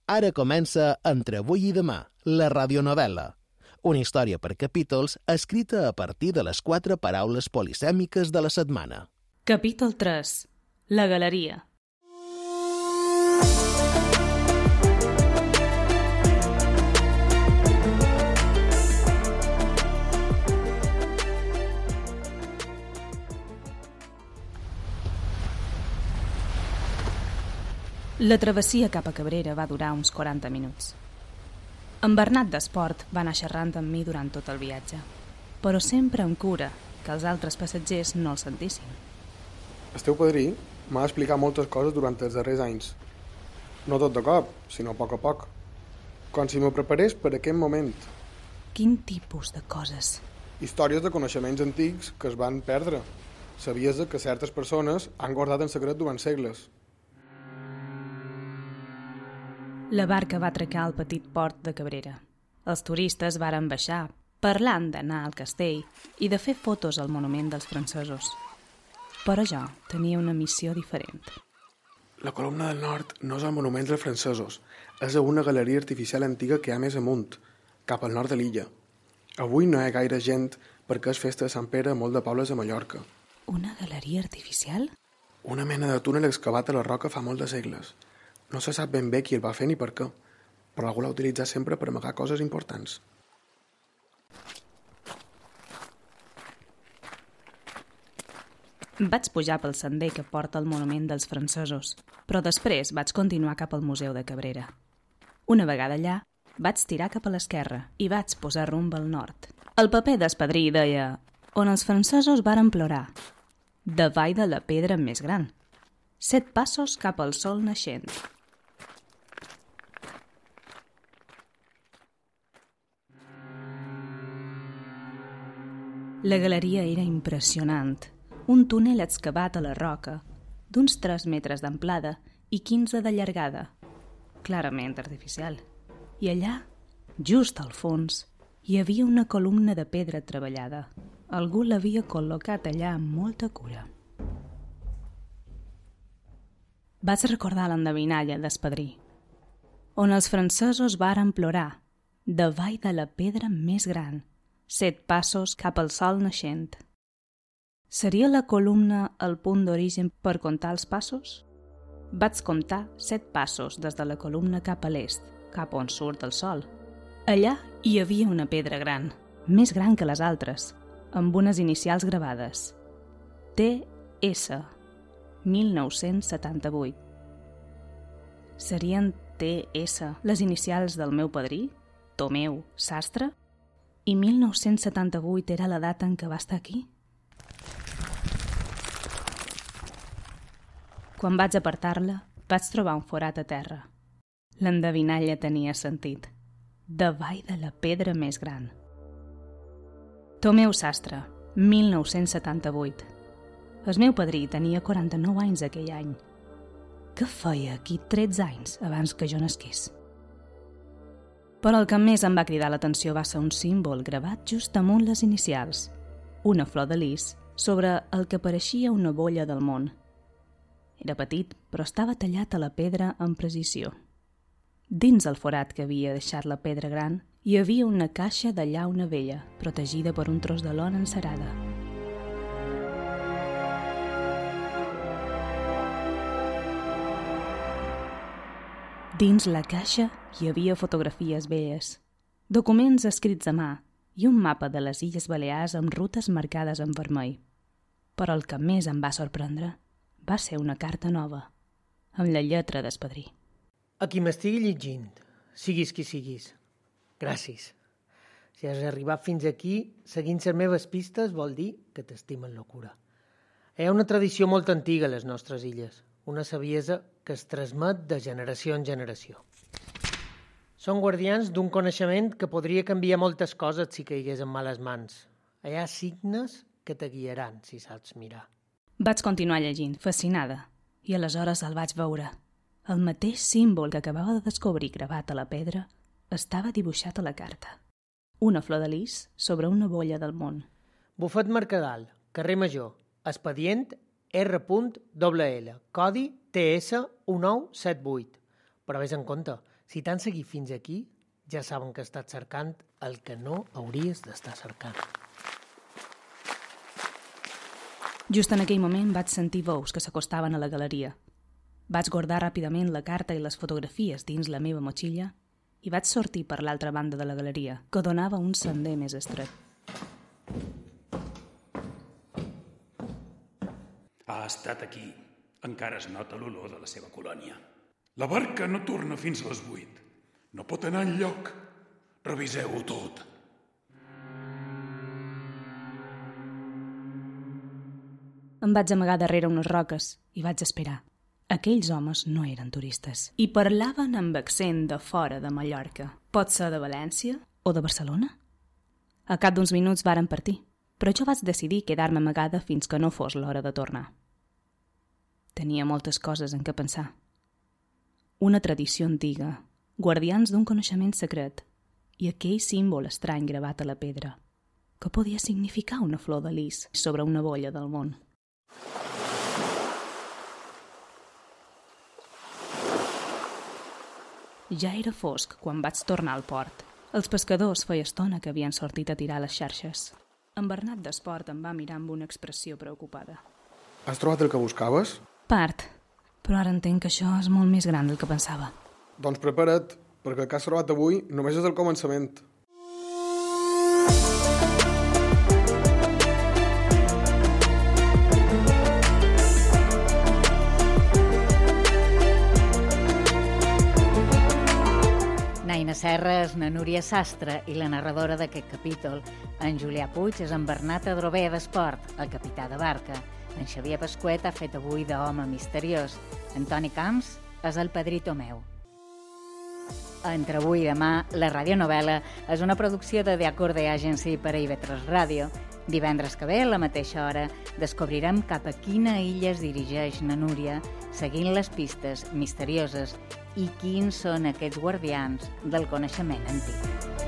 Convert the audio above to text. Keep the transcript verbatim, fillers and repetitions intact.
Ara comença Entre avui i demà, la radionovel·la. Una història per capítols escrita a partir de les quatre paraules polisèmiques de la setmana. Capítol tres. La galeria. La travessia cap a Cabrera va durar uns quaranta minuts. En Bernat d'Esport va anar xerrant amb mi durant tot el viatge, però sempre amb cura que els altres passatgers no el sentissin. El teu padrí m'ha explicat moltes coses durant els darrers anys. No tot de cop, sinó a poc a poc. Com si me preparés per aquest moment. Quin tipus de coses? Històries de coneixements antics que es van perdre. Sabies que certes persones han guardat en secret durant segles. La barca va atracar al petit port de Cabrera. Els turistes varen baixar, parlant d'anar al castell i de fer fotos al monument dels francesos. Però jo tenia una missió diferent. La columna del nord no és el monument dels francesos, és una galeria artificial antiga que hi ha més amunt, cap al nord de l'illa. Avui no hi ha gaire gent perquè és festa de Sant Pere a molt de pobles de Mallorca. Una galeria artificial? Una mena de túnel excavat a la roca fa molt de segles. No se sap ben bé qui el va fer ni per què, però algú l'ha utilitzat sempre per amagar coses importants. Vaig pujar pel sender que porta al monument dels francesos, però després vaig continuar cap al Museu de Cabrera. Una vegada allà, vaig tirar cap a l'esquerra i vaig posar rumb al nord. El paper d'espadrí deia «On els francesos varen plorar», davall de la pedra més gran. Set passos cap al sol naixent. La galeria era impressionant. Un túnel excavat a la roca, d'uns tres metres d'amplada i quinze de llargada. Clarament artificial. I allà, just al fons, hi havia una columna de pedra treballada. Algú l'havia col·locat allà amb molta cura. Vaig recordar l'endevinalla d'espadrí. On els francesos varen plorar, davall de la pedra més gran, set passos cap al sol naixent. Seria la columna el punt d'origen per comptar els passos? Vaig comptar set passos des de la columna cap a l'est, cap on surt el sol. Allà hi havia una pedra gran, més gran que les altres, amb unes inicials gravades. T S mil nou-cents setanta-vuit. Serien T S les inicials del meu padrí, Tomeu Sastre? I mil nou-cents setanta-vuit era la data en què va estar aquí? Quan vaig apartar-la, vaig trobar un forat a terra. L'endevinalla tenia sentit. Davall de la pedra més gran. Tomeu Sastre, mil nou-cents setanta-vuit. El meu padrí tenia quaranta-nou anys aquell any. Què feia aquí tretze anys abans que jo nasqués? Però el que més em va cridar l'atenció va ser un símbol gravat just amunt les inicials, una flor de lis sobre el que pareixia una bolla del món. Era petit, però estava tallat a la pedra amb precisió. Dins el forat que havia deixat la pedra gran hi havia una caixa de llauna vella, protegida per un tros de lona encerada. Dins la caixa hi havia fotografies velles, documents escrits a mà i un mapa de les Illes Balears amb rutes marcades en vermell. Però el que més em va sorprendre va ser una carta nova, amb la lletra d'espadrí. A qui m'estigui llegint, siguis qui siguis, gràcies. Si has arribat fins aquí, seguint les meves pistes, vol dir que t'estimen locura. Hi ha una tradició molt antiga a les nostres illes, una saviesa que es transmet de generació en generació. Són guardians d'un coneixement que podria canviar moltes coses si caigués en males mans. Hi ha signes que te guiaran si saps mirar. Vaig continuar llegint, fascinada, i aleshores el vaig veure. El mateix símbol que acabava de descobrir gravat a la pedra estava dibuixat a la carta. Una flor de lis sobre una bolla del món. Bufet Mercadal, carrer Major, expedient R L L, codi T S un nou set vuit. Però vés en compte, Si t'han seguit fins aquí, ja saben que estàs cercant el que no hauries d'estar cercant. Just en aquell moment vaig sentir veus que s'acostaven a la galeria. Vaig guardar ràpidament la carta i les fotografies dins la meva motxilla i vaig sortir per l'altra banda de la galeria, que donava un sender més estret. Ha estat aquí. Encara es nota l'olor de la seva colònia. La barca no torna fins a les vuit. No pot anar enlloc. Reviseu-ho tot. Em vaig amagar darrere unes roques i vaig esperar. Aquells homes no eren turistes i parlaven amb accent de fora de Mallorca. Pot ser de València o de Barcelona? A cap d'uns minuts varen partir, però jo vaig decidir quedar-me amagada fins que no fos l'hora de tornar. Tenia moltes coses en què pensar. Una tradició antiga, guardians d'un coneixement secret i aquell símbol estrany gravat a la pedra, que podia significar una flor de lis sobre una bolla del món. Ja era fosc quan vaig tornar al port. Els pescadors feia estona que havien sortit a tirar les xarxes. En Bernat d'Esport em va mirar amb una expressió preocupada. Has trobat el que buscaves? Part, però ara entenc que això és molt més gran del que pensava. Doncs prepara't, perquè el que has trobat avui només és el començament. Naina Serra és na Núria Sastre i la narradora d'aquest capítol. En Julià Puig és en Bernat Adrover d'Esport, el capità de barca. En Xavier Pasquet ha fet avui d'home misteriós. En Toni Camps és el padrito meu. Entre avui i demà, la radionovel·la és una producció de The Acorde Agency per a I V tres Ràdio. Divendres que ve, a la mateixa hora, descobrirem cap a quina illa es dirigeix na Núria, seguint les pistes misterioses i quins són aquests guardians del coneixement antic.